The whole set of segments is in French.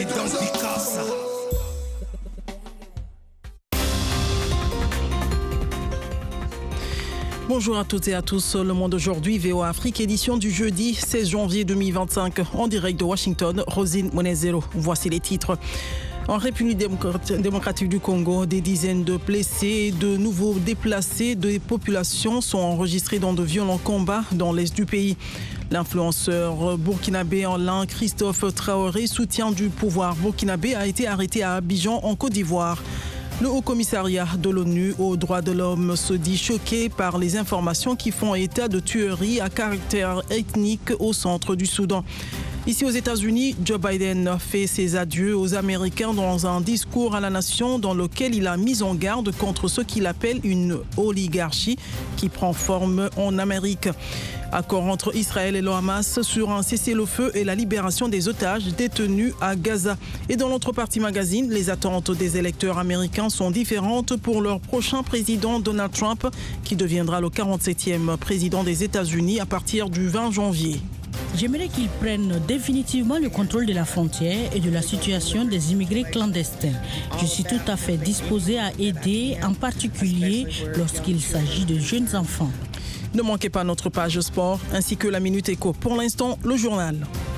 Bonjour à toutes et à tous, Le Monde aujourd'hui, VOA Afrique, édition du jeudi 16 janvier 2025, en direct de Washington, Rosine Monezero. Voici les titres. En République démocratique du Congo, des dizaines de blessés, de nouveaux déplacés des populations sont enregistrés dans de violents combats dans l'est du pays. L'influenceur burkinabé en ligne Christophe Traoré, soutien du pouvoir burkinabé, a été arrêté à Abidjan en Côte d'Ivoire. Le Haut-Commissariat de l'ONU aux droits de l'homme se dit choqué par les informations qui font état de tueries à caractère ethnique au centre du Soudan. Ici aux États-Unis, Joe Biden fait ses adieux aux Américains dans un discours à la nation dans lequel il a mis en garde contre ce qu'il appelle une oligarchie qui prend forme en Amérique. Accord entre Israël et le Hamas sur un cessez-le-feu et la libération des otages détenus à Gaza. Et dans l'autre partie magazine, les attentes des électeurs américains sont différentes pour leur prochain président Donald Trump, qui deviendra le 47e président des États-Unis à partir du 20 janvier. J'aimerais qu'ils prennent définitivement le contrôle de la frontière et de la situation des immigrés clandestins. Je suis tout à fait disposé à aider, en particulier lorsqu'il s'agit de jeunes enfants. Ne manquez pas notre page sport ainsi que la Minute Éco. Pour l'instant, le journal.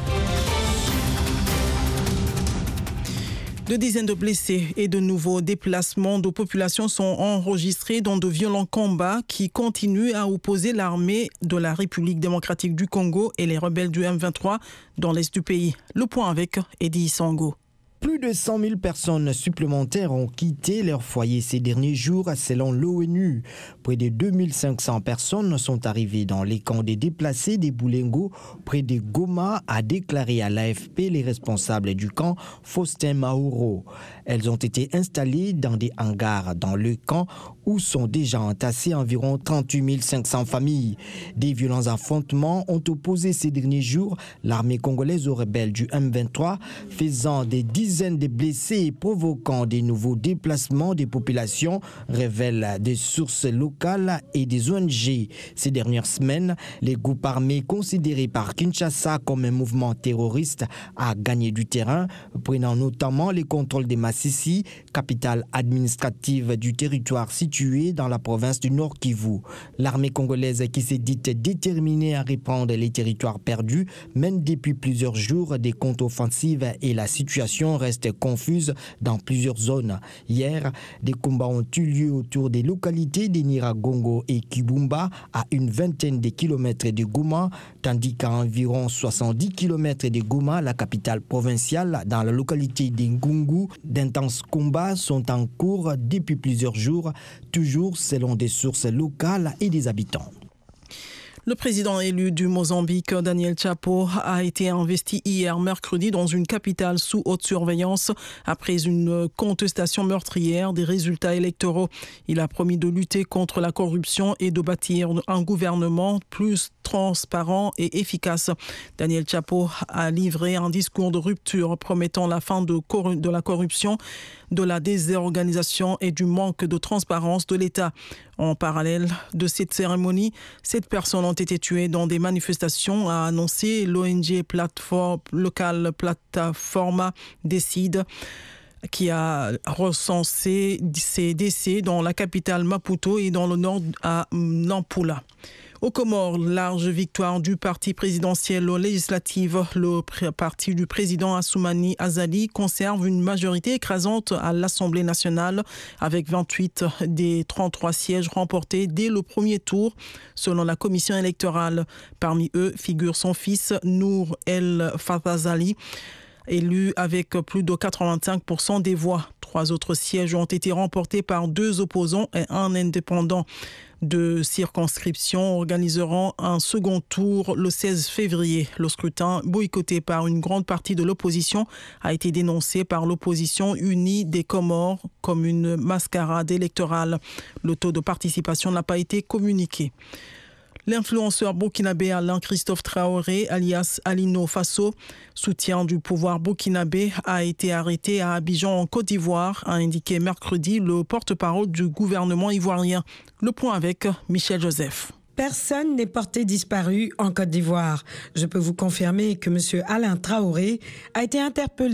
De dizaines de blessés et de nouveaux déplacements de populations sont enregistrés dans de violents combats qui continuent à opposer l'armée de la République démocratique du Congo et les rebelles du M23 dans l'est du pays. Le point avec Eddie Sango. Plus de 100 000 personnes supplémentaires ont quitté leur foyer ces derniers jours selon l'ONU. Près de 2500 personnes sont arrivées dans les camps des déplacés des Boulengo près de Goma, a déclaré à l'AFP les responsables du camp Faustin Mauro. Elles ont été installées dans des hangars dans le camp où sont déjà entassées environ 38 500 familles. Des violents affrontements ont opposé ces derniers jours l'armée congolaise aux rebelles du M23, faisant des dizaines de blessés et provoquant des nouveaux déplacements des populations, révèlent des sources locales et des ONG. Ces dernières semaines, les groupes armés considérés par Kinshasa comme un mouvement terroriste a gagné du terrain, prenant notamment les contrôles de Masisi, capitale administrative du territoire situé dans la province du Nord Kivu. L'armée congolaise, qui s'est dite déterminée à reprendre les territoires perdus, mène depuis plusieurs jours des contre-offensives et la situation reste confuse dans plusieurs zones. Hier, des combats ont eu lieu autour des localités de Nyiragongo et Kibumba, à une vingtaine de kilomètres de Goma, tandis qu'à environ 70 kilomètres de Goma, la capitale provinciale, dans la localité d'Ngungu, d'intenses combats sont en cours depuis plusieurs jours, toujours selon des sources locales et des habitants. Le président élu du Mozambique, Daniel Chapo, a été investi hier mercredi dans une capitale sous haute surveillance après une contestation meurtrière des résultats électoraux. Il a promis de lutter contre la corruption et de bâtir un gouvernement plus transparent et efficace. Daniel Chapo a livré un discours de rupture promettant la fin de la corruption, de la désorganisation et du manque de transparence de l'État. En parallèle de cette cérémonie, 7 personnes ont été tuées dans des manifestations, a annoncé l'ONG locale Plataforma Décide, qui a recensé ces décès dans la capitale Maputo et dans le nord à Nampula. Aux Comores, large victoire du parti présidentiel aux législatives. Le parti du président Assoumani Azali conserve une majorité écrasante à l'Assemblée nationale avec 28 des 33 sièges remportés dès le premier tour, selon la commission électorale. Parmi eux figure son fils Nour El Fadhali, élu avec plus de 85% des voix. 3 autres sièges ont été remportés par 2 opposants et un indépendant. 2 circonscriptions organiseront un second tour le 16 février. Le scrutin, boycotté par une grande partie de l'opposition, a été dénoncé par l'opposition unie des Comores comme une mascarade électorale. Le taux de participation n'a pas été communiqué. L'influenceur burkinabé Alain Christophe Traoré, alias Alino Faso, soutien du pouvoir burkinabé, a été arrêté à Abidjan en Côte d'Ivoire, a indiqué mercredi le porte-parole du gouvernement ivoirien. Le point avec Michel Joseph. Personne n'est porté disparu en Côte d'Ivoire. Je peux vous confirmer que M. Alain Traoré a été interpellé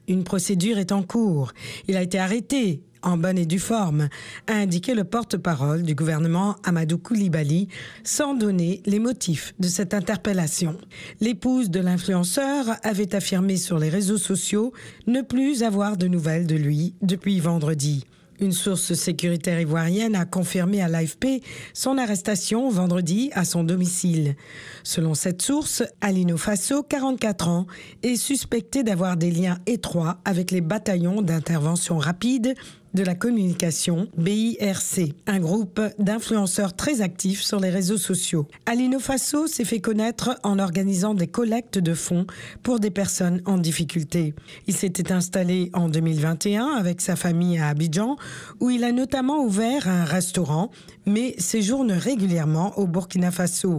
Une procédure est en cours. Il a été arrêté en bonne et due forme, a indiqué le porte-parole du gouvernement Amadou Koulibaly, sans donner les motifs de cette interpellation. L'épouse de l'influenceur avait affirmé sur les réseaux sociaux ne plus avoir de nouvelles de lui depuis vendredi. Une source sécuritaire ivoirienne a confirmé à l'AFP son arrestation vendredi à son domicile. Selon cette source, Alino Fasso, 44 ans, est suspecté d'avoir des liens étroits avec les bataillons d'intervention rapide de la communication BIRC, un groupe d'influenceurs très actifs sur les réseaux sociaux. Alino Fasso s'est fait connaître en organisant des collectes de fonds pour des personnes en difficulté. Il s'était installé en 2021 avec sa famille à Abidjan, où il a notamment ouvert un restaurant, mais séjourne régulièrement au Burkina Faso.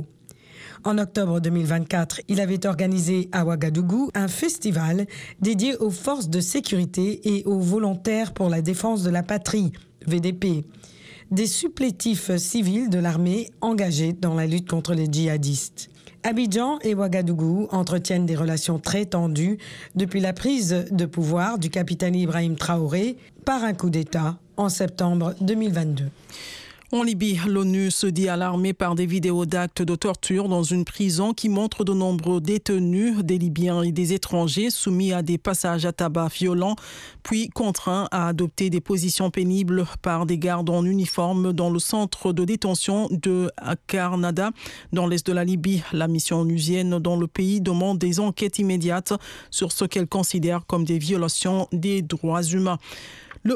En octobre 2024, il avait organisé à Ouagadougou un festival dédié aux forces de sécurité et aux volontaires pour la défense de la patrie, VDP, des supplétifs civils de l'armée engagés dans la lutte contre les djihadistes. Abidjan et Ouagadougou entretiennent des relations très tendues depuis la prise de pouvoir du capitaine Ibrahim Traoré par un coup d'État en septembre 2022. En Libye, l'ONU se dit alarmée par des vidéos d'actes de torture dans une prison qui montrent de nombreux détenus, des Libyens et des étrangers, soumis à des passages à tabac violents, puis contraints à adopter des positions pénibles par des gardes en uniforme dans le centre de détention de Karnada, dans l'est de la Libye. La mission onusienne dans le pays demande des enquêtes immédiates sur ce qu'elle considère comme des violations des droits humains. Le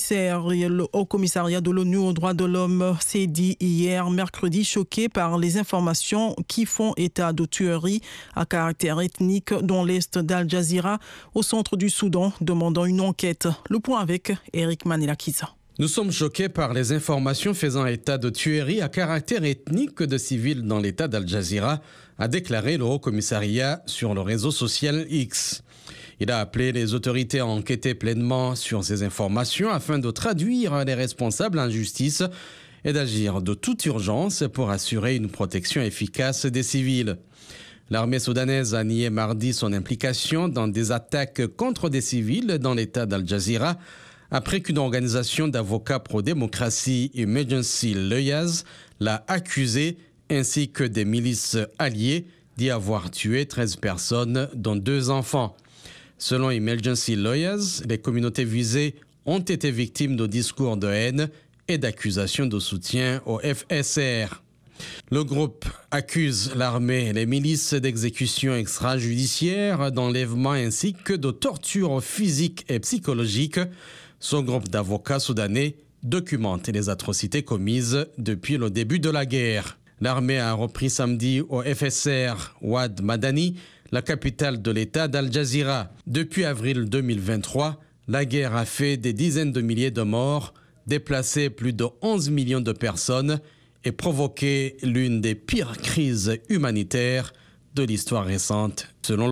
Haut-Commissariat de l'ONU aux droits de l'homme s'est dit hier, mercredi, choqué par les informations qui font état de tueries à caractère ethnique dans l'est d'Al Jazeera, au centre du Soudan, demandant une enquête. Le point avec Eric Manelakiza. Nous sommes choqués par les informations faisant état de tueries à caractère ethnique de civils dans l'État d'Al Jazeera, a déclaré le Haut-Commissariat sur le réseau social X. Il a appelé les autorités à enquêter pleinement sur ces informations afin de traduire les responsables en justice et d'agir de toute urgence pour assurer une protection efficace des civils. L'armée soudanaise a nié mardi son implication dans des attaques contre des civils dans l'État d'Al Jazeera après qu'une organisation d'avocats pro-démocratie, Emergency Lawyers, l'a accusé ainsi que des milices alliées d'y avoir tué 13 personnes, dont 2 enfants. Selon Emergency Lawyers, les communautés visées ont été victimes de discours de haine et d'accusations de soutien au FSR. Le groupe accuse l'armée et les milices d'exécutions extrajudiciaires, d'enlèvement ainsi que de tortures physiques et psychologiques. Son groupe d'avocats soudanais documente les atrocités commises depuis le début de la guerre. L'armée a repris samedi au FSR Ouad Madani, la capitale de l'État d'Al Jazeera. Depuis avril 2023, la guerre a fait des dizaines de milliers de morts, déplacé plus de 11 millions de personnes et provoqué l'une des pires crises humanitaires de l'histoire récente, selon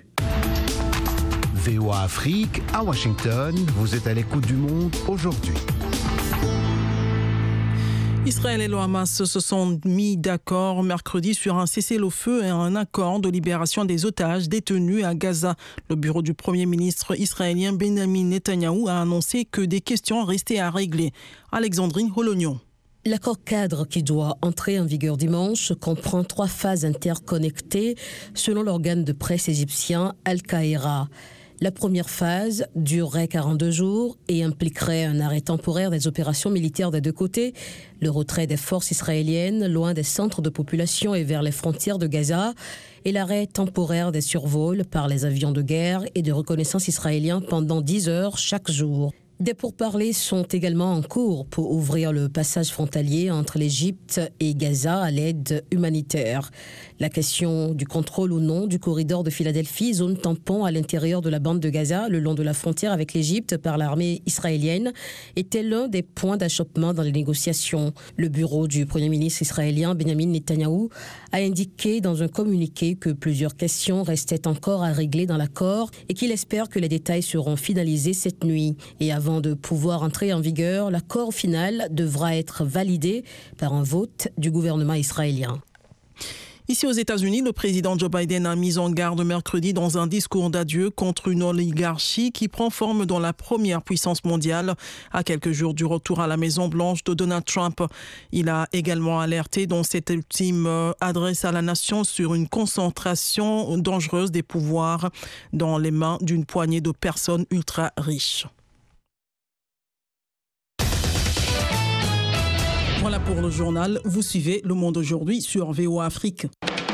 VOA Afrique, à Washington, vous êtes à l'écoute du monde aujourd'hui. Israël et le Hamas se sont mis d'accord mercredi sur un cessez-le-feu et un accord de libération des otages détenus à Gaza. Le bureau du Premier ministre israélien Benjamin Netanyahou a annoncé que des questions restaient à régler. Alexandrine Holognon. L'accord cadre qui doit entrer en vigueur dimanche comprend 3 phases interconnectées selon l'organe de presse égyptien Al-Kahira. La première phase durerait 42 jours et impliquerait un arrêt temporaire des opérations militaires des 2 côtés, le retrait des forces israéliennes loin des centres de population et vers les frontières de Gaza, et l'arrêt temporaire des survols par les avions de guerre et de reconnaissance israéliens pendant 10 heures chaque jour. Des pourparlers sont également en cours pour ouvrir le passage frontalier entre l'Égypte et Gaza à l'aide humanitaire. La question du contrôle ou non du corridor de Philadelphie, zone tampon à l'intérieur de la bande de Gaza, le long de la frontière avec l'Égypte par l'armée israélienne, était l'un des points d'achoppement dans les négociations. Le bureau du Premier ministre israélien Benjamin Netanyahou a indiqué dans un communiqué que plusieurs questions restaient encore à régler dans l'accord et qu'il espère que les détails seront finalisés cette nuit. Et avant de pouvoir entrer en vigueur, l'accord final devra être validé par un vote du gouvernement israélien. Ici aux États-Unis, le président Joe Biden a mis en garde mercredi dans un discours d'adieu contre une oligarchie qui prend forme dans la première puissance mondiale à quelques jours du retour à la Maison-Blanche de Donald Trump. Il a également alerté dans cette ultime adresse à la nation sur une concentration dangereuse des pouvoirs dans les mains d'une poignée de personnes ultra riches. Voilà pour le journal. Vous suivez Le Monde aujourd'hui sur VOA Afrique.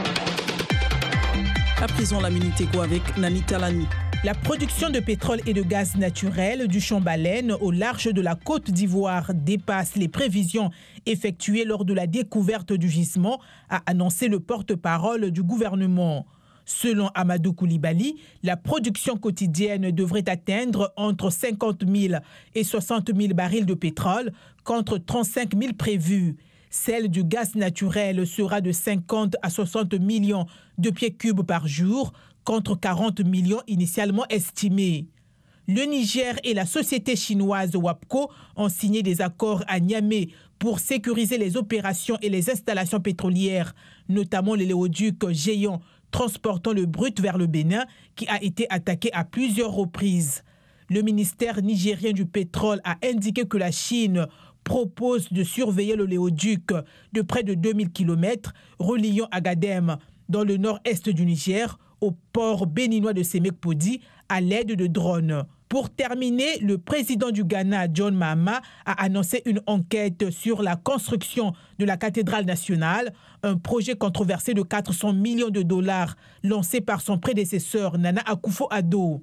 À présent, la Minute Éco avec Nani Talani. La production de pétrole et de gaz naturel du champ Baleine au large de la Côte d'Ivoire dépasse les prévisions effectuées lors de la découverte du gisement, a annoncé le porte-parole du gouvernement. Selon Amadou Koulibaly, la production quotidienne devrait atteindre entre 50 000 et 60 000 barils de pétrole contre 35 000 prévus. Celle du gaz naturel sera de 50 à 60 millions de pieds cubes par jour contre 40 millions initialement estimés. Le Niger et la société chinoise WAPCO ont signé des accords à Niamey pour sécuriser les opérations et les installations pétrolières, notamment l'éléoduc géant transportant le brut vers le Bénin, qui a été attaqué à plusieurs reprises. Le ministère nigérien du pétrole a indiqué que la Chine propose de surveiller l'oléoduc de près de 2000 km reliant Agadem, dans le nord-est du Niger, au port béninois de Sémekpodi, à l'aide de drones. Pour terminer, le président du Ghana, John Mahama, a annoncé une enquête sur la construction de la cathédrale nationale, un projet controversé de 400 millions de dollars lancé par son prédécesseur, Nana Akufo-Addo.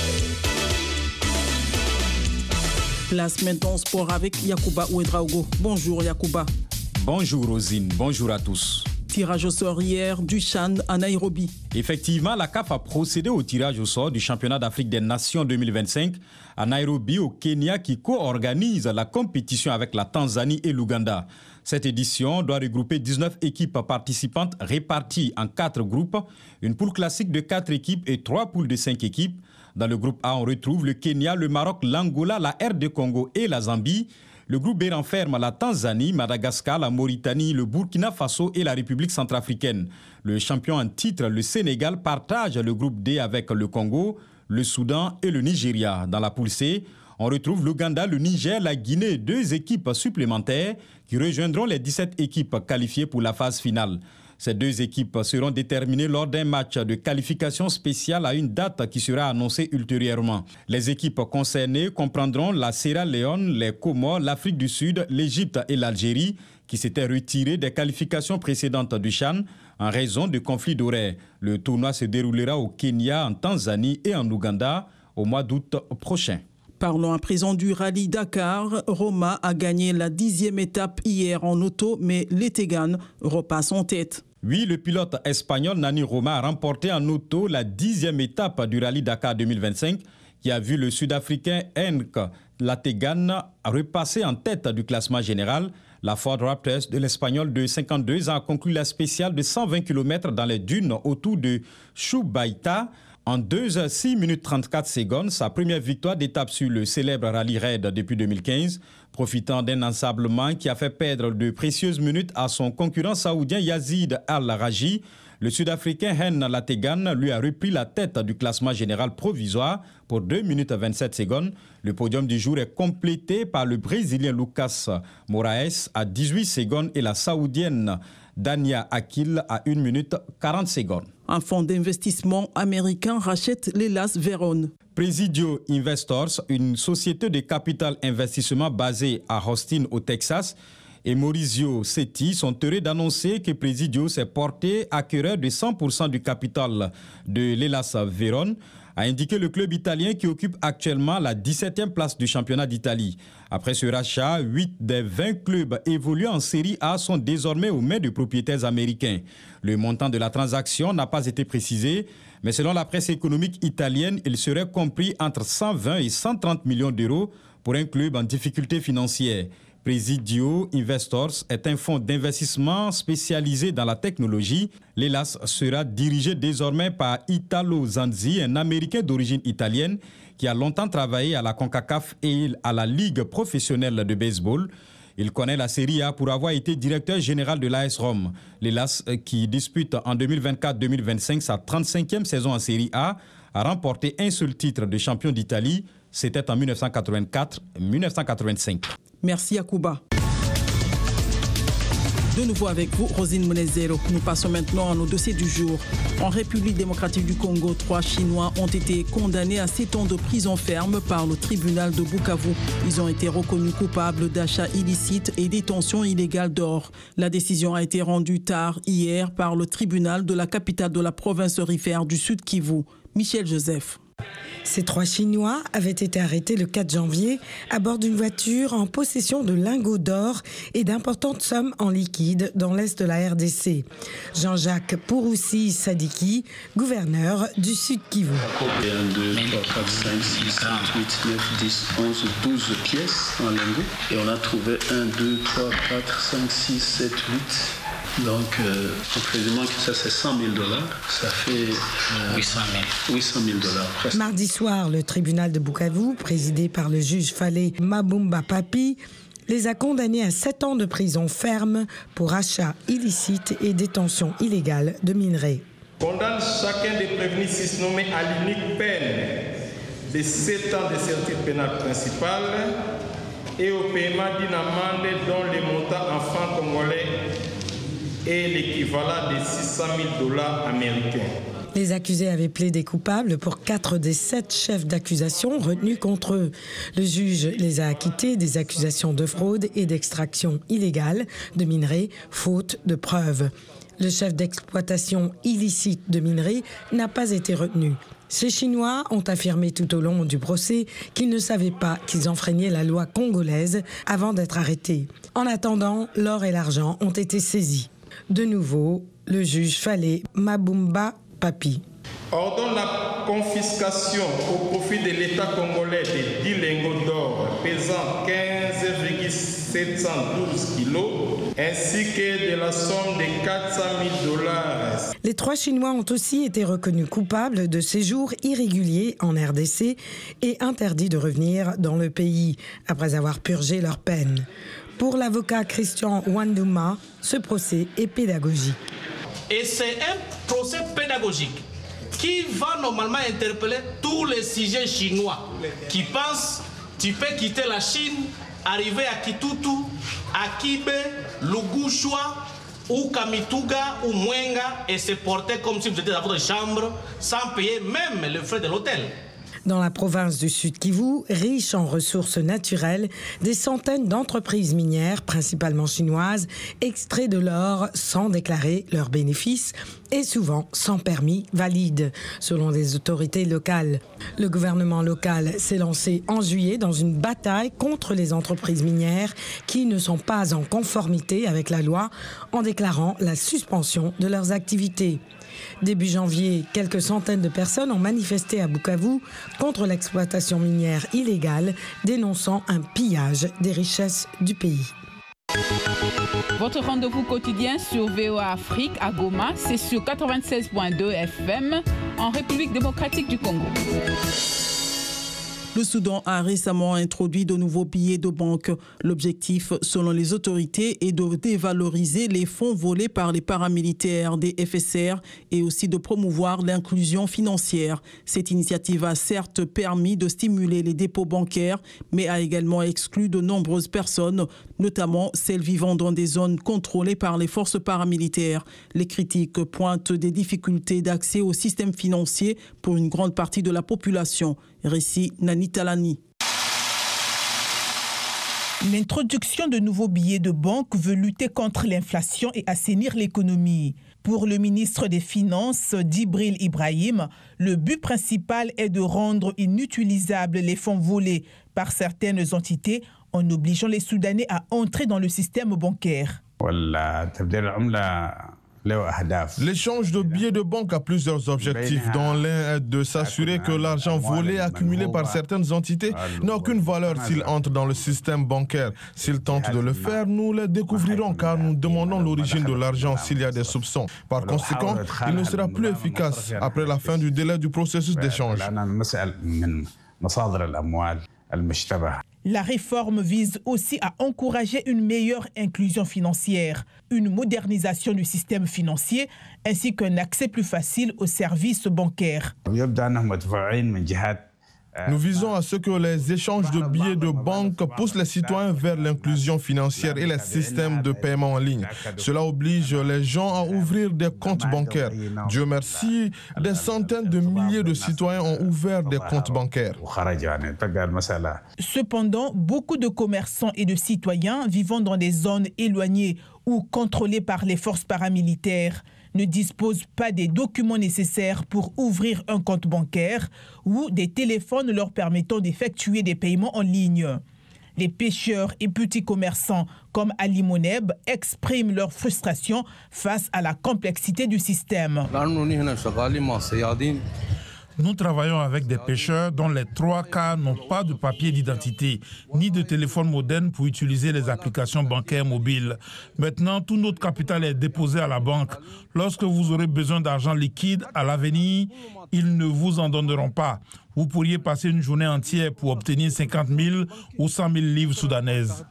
Place maintenant sport avec Yacouba Ouedraogo. Bonjour Yacouba. Bonjour Rosine, bonjour à tous. Tirage au sort hier du CHAN à Nairobi. Effectivement, la CAF a procédé au tirage au sort du championnat d'Afrique des Nations 2025 à Nairobi au Kenya qui co-organise la compétition avec la Tanzanie et l'Ouganda. Cette édition doit regrouper 19 équipes participantes réparties en 4 groupes, une poule classique de 4 équipes et 3 poules de 5 équipes. Dans le groupe A, on retrouve le Kenya, le Maroc, l'Angola, la RD Congo et la Zambie. Le groupe B renferme la Tanzanie, Madagascar, la Mauritanie, le Burkina Faso et la République centrafricaine. Le champion en titre, le Sénégal, partage le groupe D avec le Congo, le Soudan et le Nigeria. Dans la poule C, on retrouve l'Ouganda, le Niger, la Guinée, 2 équipes supplémentaires qui rejoindront les 17 équipes qualifiées pour la phase finale. Ces 2 équipes seront déterminées lors d'un match de qualification spéciale à une date qui sera annoncée ultérieurement. Les équipes concernées comprendront la Sierra Leone, les Comores, l'Afrique du Sud, l'Égypte et l'Algérie qui s'étaient retirées des qualifications précédentes du CHAN en raison de conflits d'horaires. Le tournoi se déroulera au Kenya, en Tanzanie et en Ouganda au mois d'août prochain. Parlons à présent du rallye Dakar. Roma a gagné la 10e étape hier en auto, mais les Tegan repassent en tête. Oui, le pilote espagnol Nani Roma a remporté en auto la 10e étape du rallye Dakar 2025 qui a vu le Sud-Africain Henk Lategan repasser en tête du classement général. La Ford Raptor de l'Espagnol de 52 ans a conclu la spéciale de 120 km dans les dunes autour de Choubaïta. En 2h06 minutes 34 secondes, sa première victoire d'étape sur le célèbre rallye raid depuis 2015, profitant d'un ensablement qui a fait perdre de précieuses minutes à son concurrent saoudien Yazid Al-Raji. Le Sud-Africain Hen Lategan lui a repris la tête du classement général provisoire pour 2 minutes 27 secondes. Le podium du jour est complété par le Brésilien Lucas Moraes à 18 secondes et la Saoudienne Dania Akil à 1 minute 40 secondes. Un fonds d'investissement américain rachète l'Hellas Vérone. Presidio Investors, une société de capital investissement basée à Austin au Texas, et Maurizio Setti sont heureux d'annoncer que Presidio s'est porté acquéreur de 100% du capital de l'Hellas Vérone, a indiqué le club italien qui occupe actuellement la 17e place du championnat d'Italie. Après ce rachat, 8 des 20 clubs évoluant en Série A sont désormais aux mains de propriétaires américains. Le montant de la transaction n'a pas été précisé, mais selon la presse économique italienne, il serait compris entre 120 et 130 millions d'euros pour un club en difficulté financière. Presidio Investors est un fonds d'investissement spécialisé dans la technologie. L'Hellas sera dirigé désormais par Italo Zanzi, un Américain d'origine italienne qui a longtemps travaillé à la CONCACAF et à la Ligue professionnelle de baseball. Il connaît la Série A pour avoir été directeur général de l'AS Rome. L'Hellas, qui dispute en 2024-2025 sa 35e saison en Série A, a remporté un seul titre de champion d'Italie. C'était en 1984-1985. Merci Yacouba. De nouveau avec vous, Rosine Monezero. Nous passons maintenant à nos dossiers du jour. En République démocratique du Congo, 3 Chinois ont été condamnés à 7 ans de prison ferme par le tribunal de Bukavu. Ils ont été reconnus coupables d'achat illicite et détention illégale d'or. La décision a été rendue tard hier par le tribunal de la capitale de la province aurifère du Sud Kivu. Michel Joseph. Ces 3 Chinois avaient été arrêtés le 4 janvier à bord d'une voiture en possession de lingots d'or et d'importantes sommes en liquide dans l'est de la RDC. Jean-Jacques Pouroussi Sadiki, gouverneur du Sud Kivu. 1, 2, 3, 4, 5, 6, 7, 8, 9, 10, 11, 12 pièces en lingots. Et on a trouvé 1, 2, 3, 4, 5, 6, 7, 8. Donc, en présumant que ça c'est $100 000, ça fait 800 000 $. Mardi soir, le tribunal de Bukavu, présidé par le juge Fale Mabumba Papi, les a condamnés à 7 ans de prison ferme pour achat illicite et détention illégale de minerais. Condamne chacun des prévenus susnommés à l'unique peine de 7 ans de servitude pénale principale et au paiement d'une amende dont le montant en francs congolais est l'équivalent de $600 000 américains. Les accusés avaient plaidé coupables pour 4 des 7 chefs d'accusation retenus contre eux. Le juge les a acquittés des accusations de fraude et d'extraction illégale de minerais, faute de preuves. Le chef d'exploitation illicite de minerais n'a pas été retenu. Ces Chinois ont affirmé tout au long du procès qu'ils ne savaient pas qu'ils enfreignaient la loi congolaise avant d'être arrêtés. En attendant, l'or et l'argent ont été saisis. De nouveau, le juge Fale Mabumba Papi. Ordonne la confiscation au profit de l'État congolais de 10 lingots d'or pesant 15,712 kilos ainsi que de la somme de $400 000. Les 3 Chinois ont aussi été reconnus coupables de séjours irréguliers en RDC et interdits de revenir dans le pays après avoir purgé leur peine. Pour l'avocat Christian Wanduma, ce procès est pédagogique. Et c'est un procès pédagogique qui va normalement interpeller tous les sujets chinois qui pensent tu peux quitter la Chine, arriver à Kitutu, à Kibe, Lugushwa ou Kamituga ou Mwenga et se porter comme si vous étiez dans votre chambre sans payer même les frais de l'hôtel. Dans la province du Sud Kivu, riche en ressources naturelles, des centaines d'entreprises minières, principalement chinoises, extraient de l'or sans déclarer leurs bénéfices et souvent sans permis valide, selon les autorités locales. Le gouvernement local s'est lancé en juillet dans une bataille contre les entreprises minières qui ne sont pas en conformité avec la loi en déclarant la suspension de leurs activités. Début janvier, quelques centaines de personnes ont manifesté à Bukavu contre l'exploitation minière illégale, dénonçant un pillage des richesses du pays. Votre rendez-vous quotidien sur VOA Afrique à Goma, c'est sur 96.2 FM en République démocratique du Congo. Le Soudan a récemment introduit de nouveaux billets de banque. L'objectif, selon les autorités, est de dévaloriser les fonds volés par les paramilitaires des FSR et aussi de promouvoir l'inclusion financière. Cette initiative a certes permis de stimuler les dépôts bancaires, mais a également exclu de nombreuses personnes, notamment celles vivant dans des zones contrôlées par les forces paramilitaires. Les critiques pointent des difficultés d'accès au système financier pour une grande partie de la population. Récit Nani Talani. L'introduction de nouveaux billets de banque veut lutter contre l'inflation et assainir l'économie. Pour le ministre des Finances, Djibril Ibrahim, le but principal est de rendre inutilisables les fonds volés par certaines entités en obligeant les Soudanais à entrer dans le système bancaire. L'échange de billets de banque a plusieurs objectifs, dont l'un est de s'assurer que l'argent volé accumulé par certaines entités n'a aucune valeur s'il entre dans le système bancaire. S'ils tentent de le faire, nous les découvrirons car nous demandons l'origine de l'argent s'il y a des soupçons. Par conséquent, il ne sera plus efficace après la fin du délai du processus d'échange. La réforme vise aussi à encourager une meilleure inclusion financière, une modernisation du système financier ainsi qu'un accès plus facile aux services bancaires. Nous visons à ce que les échanges de billets de banque poussent les citoyens vers l'inclusion financière et les systèmes de paiement en ligne. Cela oblige les gens à ouvrir des comptes bancaires. Dieu merci, des centaines de milliers de citoyens ont ouvert des comptes bancaires. Cependant, beaucoup de commerçants et de citoyens vivant dans des zones éloignées ou contrôlées par les forces paramilitaires ne disposent pas des documents nécessaires pour ouvrir un compte bancaire ou des téléphones leur permettant d'effectuer des paiements en ligne. Les pêcheurs et petits commerçants comme Ali Moneb expriment leur frustration face à la complexité du système. Nous travaillons avec des pêcheurs dont les 3 quarts n'ont pas de papier d'identité, ni de téléphone moderne pour utiliser les applications bancaires mobiles. Maintenant, tout notre capital est déposé à la banque. Lorsque vous aurez besoin d'argent liquide à l'avenir, ils ne vous en donneront pas. Vous pourriez passer une journée entière pour obtenir 50 000 ou 100 000 livres soudanaises.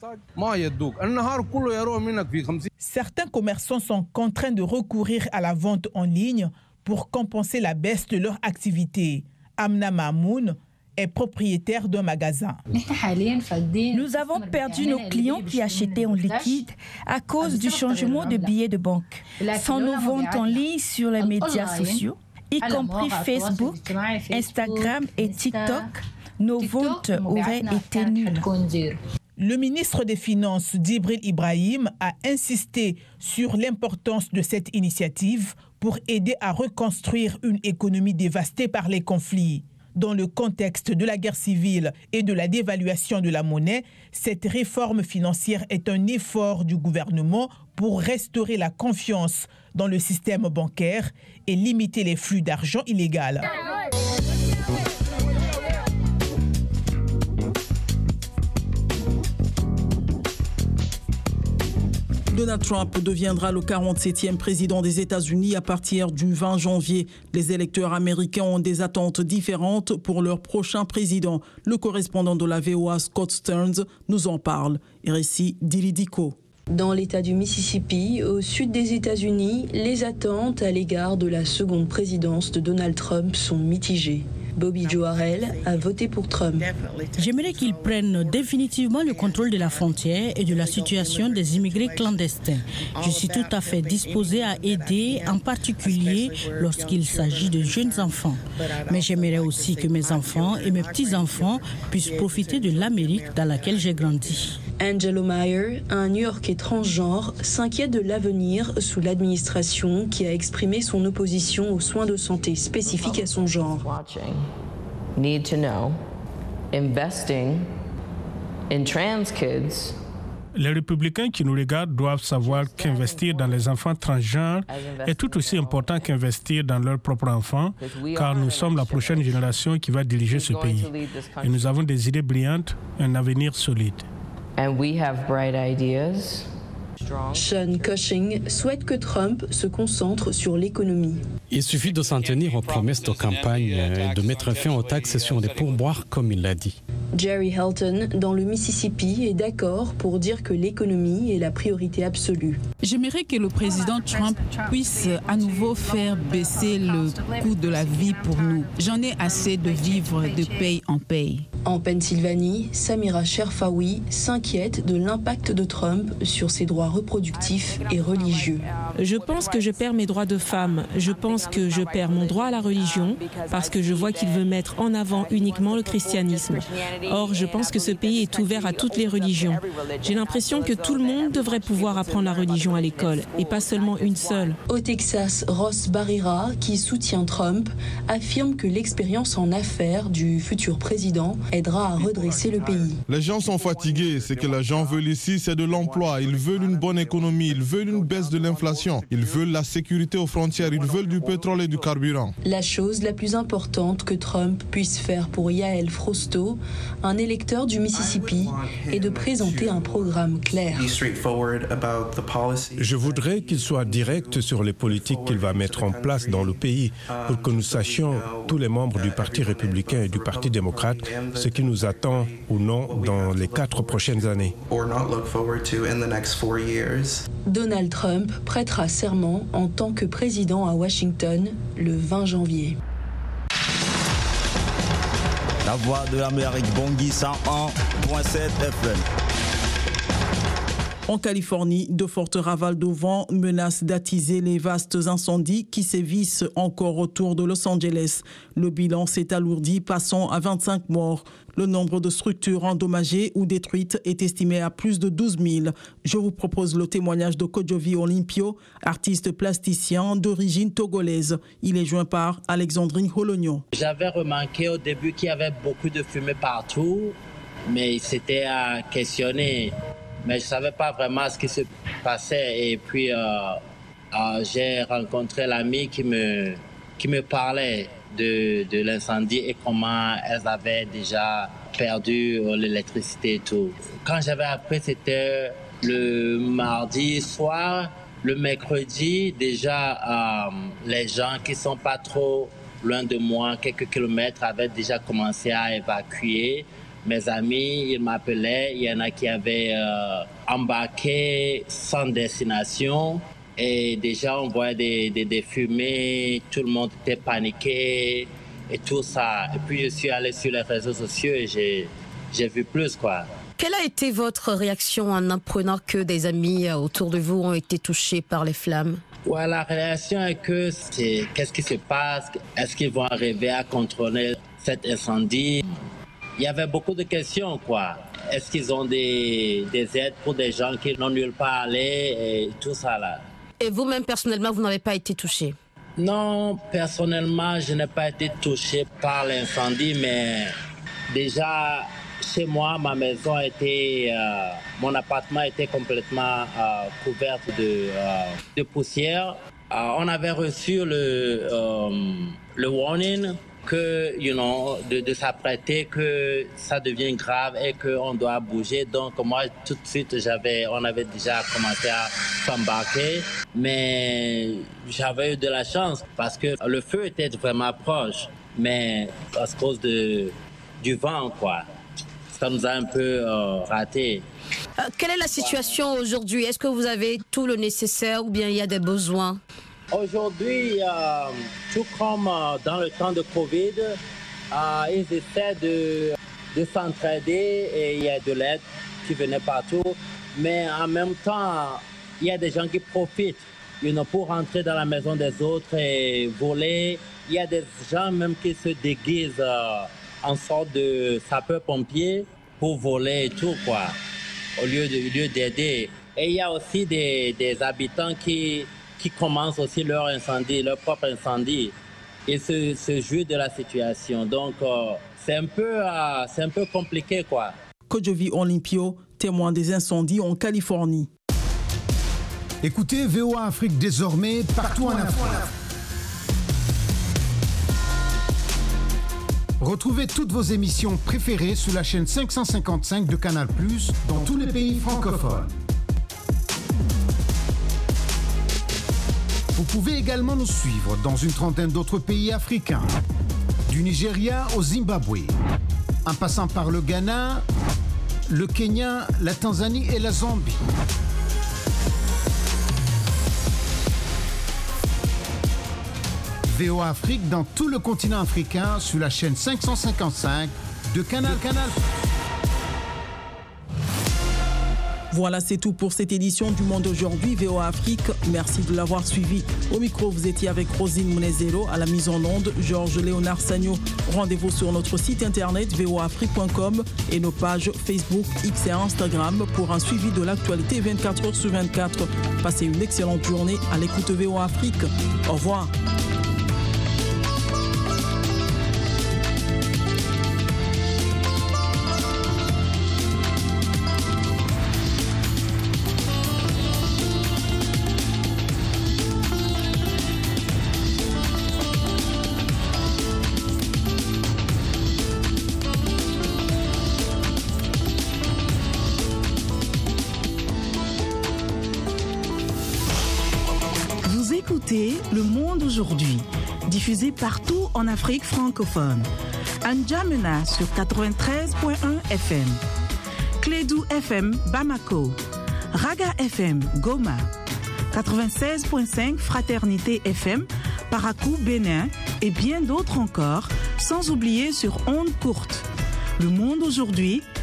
Certains commerçants sont contraints de recourir à la vente en ligne pour compenser la baisse de leur activité. Amna Mamoun est propriétaire d'un magasin. Nous avons perdu nos clients qui achetaient en liquide à cause du changement de billets de banque. Sans nos ventes en ligne sur les médias sociaux, y compris Facebook, Instagram et TikTok, nos ventes auraient été nulles. Le ministre des Finances, Djibril Ibrahim, a insisté sur l'importance de cette initiative pour aider à reconstruire une économie dévastée par les conflits. Dans le contexte de la guerre civile et de la dévaluation de la monnaie, cette réforme financière est un effort du gouvernement pour restaurer la confiance dans le système bancaire et limiter les flux d'argent illégal. Donald Trump deviendra le 47e président des États-Unis à partir du 20 janvier. Les électeurs américains ont des attentes différentes pour leur prochain président. Le correspondant de la VOA, Scott Stearns, nous en parle. RFI Dilidico. Dans l'État du Mississippi, au sud des États-Unis, les attentes à l'égard de la seconde présidence de Donald Trump sont mitigées. Bobby Joe Harrell a voté pour Trump. J'aimerais qu'il prenne définitivement le contrôle de la frontière et de la situation des immigrés clandestins. Je suis tout à fait disposée à aider, en particulier lorsqu'il s'agit de jeunes enfants. Mais j'aimerais aussi que mes enfants et mes petits-enfants puissent profiter de l'Amérique dans laquelle j'ai grandi. Angelo Meyer, un New-Yorkais transgenre, s'inquiète de l'avenir sous l'administration qui a exprimé son opposition aux soins de santé spécifiques à son genre. Need to know, investing in trans kids. Les républicains qui nous regardent doivent savoir qu'investir dans les enfants transgenres est tout aussi important qu'investir dans leurs propres enfants, car nous sommes la prochaine génération qui va diriger ce pays. Et nous avons des idées brillantes, un avenir solide. And we have bright ideas. Sean Cushing souhaite que Trump se concentre sur l'économie. Il suffit de s'en tenir aux promesses de campagne et de mettre fin aux taxes sur les pourboires, comme il l'a dit. Jerry Helton, dans le Mississippi, est d'accord pour dire que l'économie est la priorité absolue. J'aimerais que le président Trump puisse à nouveau faire baisser le coût de la vie pour nous. J'en ai assez de vivre de paye en paye. En Pennsylvanie, Samira Sherfawi s'inquiète de l'impact de Trump sur ses droits reproductifs et religieux. Je pense que je perds mes droits de femme. Je pense que je perds mon droit à la religion parce que je vois qu'il veut mettre en avant uniquement le christianisme. Or, je pense que ce pays est ouvert à toutes les religions. J'ai l'impression que tout le monde devrait pouvoir apprendre la religion à l'école et pas seulement une seule. Au Texas, Ross Barrera, qui soutient Trump, affirme que l'expérience en affaires du futur président aidera à redresser le pays. Les gens sont fatigués. Ce que les gens veulent ici, c'est de l'emploi. Ils veulent une bonne économie. Ils veulent une baisse de l'inflation. Ils veulent la sécurité aux frontières. Ils veulent du pétrole et du carburant. La chose la plus importante que Trump puisse faire pour Yael Frosto, un électeur du Mississippi, est de présenter un programme clair. Je voudrais qu'il soit direct sur les politiques qu'il va mettre en place dans le pays pour que nous sachions, tous les membres du Parti républicain et du Parti démocrate, ce qui nous attend ou non dans les 4 prochaines années. Donald Trump prêtera serment en tant que président à Washington le 20 janvier. La voix de l'Amérique, Bangui 101.7 FM. En Californie, de fortes rafales de vent menacent d'attiser les vastes incendies qui sévissent encore autour de Los Angeles. Le bilan s'est alourdi, passant à 25 morts. Le nombre de structures endommagées ou détruites est estimé à plus de 12 000. Je vous propose le témoignage de Kodjovi Olympio, artiste plasticien d'origine togolaise. Il est joint par Alexandrine Holognon. J'avais remarqué au début qu'il y avait beaucoup de fumée partout, mais c'était à questionner. Mais je ne savais pas vraiment ce qui se passait. Et puis, j'ai rencontré l'ami qui me parlait de l'incendie et comment elles avaient déjà perdu l'électricité et tout. Quand j'avais appris, c'était le mardi soir. Le mercredi, déjà, les gens qui ne sont pas trop loin de moi, quelques kilomètres, avaient déjà commencé à évacuer. Mes amis, ils m'appelaient, il y en a qui avaient embarqué sans destination et déjà on voyait des fumées, tout le monde était paniqué et tout ça. Et puis je suis allé sur les réseaux sociaux et j'ai vu plus quoi. Quelle a été votre réaction en apprenant que des amis autour de vous ont été touchés par les flammes? Ouais, la réaction est que qu'est-ce qui se passe? Est-ce qu'ils vont arriver à contrôler cet incendie? Il y avait beaucoup de questions, quoi. Est-ce qu'ils ont des aides pour des gens qui n'ont nulle part à aller et tout ça, là. Et vous-même, personnellement, vous n'avez pas été touché? Non, personnellement, je n'ai pas été touché par l'incendie, mais déjà, chez moi, ma maison a été... mon appartement était complètement couvert de poussière. On avait reçu le warning que, de s'apprêter, que ça devient grave et qu'on doit bouger. Donc, moi, tout de suite, on avait déjà commencé à s'embarquer. Mais j'avais eu de la chance parce que le feu était vraiment proche. Mais à cause du vent, quoi, ça nous a un peu raté. Quelle est la situation aujourd'hui? Est-ce que vous avez tout le nécessaire ou bien il y a des besoins? Aujourd'hui, tout comme dans le temps de Covid, ils essaient de s'entraider et il y a de l'aide qui venait partout. Mais en même temps, il y a des gens qui profitent pour rentrer dans la maison des autres et voler. Il y a des gens même qui se déguisent en sorte de sapeurs-pompiers pour voler et tout, quoi, au lieu d'aider. Et il y a aussi des habitants qui commencent aussi leur propre incendie et se jouent de la situation. Donc, c'est un peu compliqué, quoi. Kodjovi Olympio, témoin des incendies en Californie. Écoutez VOA Afrique désormais partout en Afrique. Retrouvez toutes vos émissions préférées sur la chaîne 555 de Canal+, dans tous les pays francophones. Vous pouvez également nous suivre dans une trentaine d'autres pays africains, du Nigeria au Zimbabwe, en passant par le Ghana, le Kenya, la Tanzanie et la Zambie. VOA Afrique dans tout le continent africain sur la chaîne 555 de Canal. Voilà, c'est tout pour cette édition du Monde aujourd'hui, VOA Afrique. Merci de l'avoir suivi. Au micro, vous étiez avec Rosine Mounezero, à la mise en onde, Georges Léonard Sagno. Rendez-vous sur notre site internet voafrique.com et nos pages Facebook, X et Instagram pour un suivi de l'actualité 24 heures sur 24. Passez une excellente journée à l'écoute VOA Afrique. Au revoir. Le Monde aujourd'hui. diffusée partout en Afrique francophone. N'Djamena sur 93.1 FM. Clédou FM Bamako. Raga FM Goma. 96.5 Fraternité FM Parakou Bénin et bien d'autres encore, sans oublier sur ondes courtes. Le Monde aujourd'hui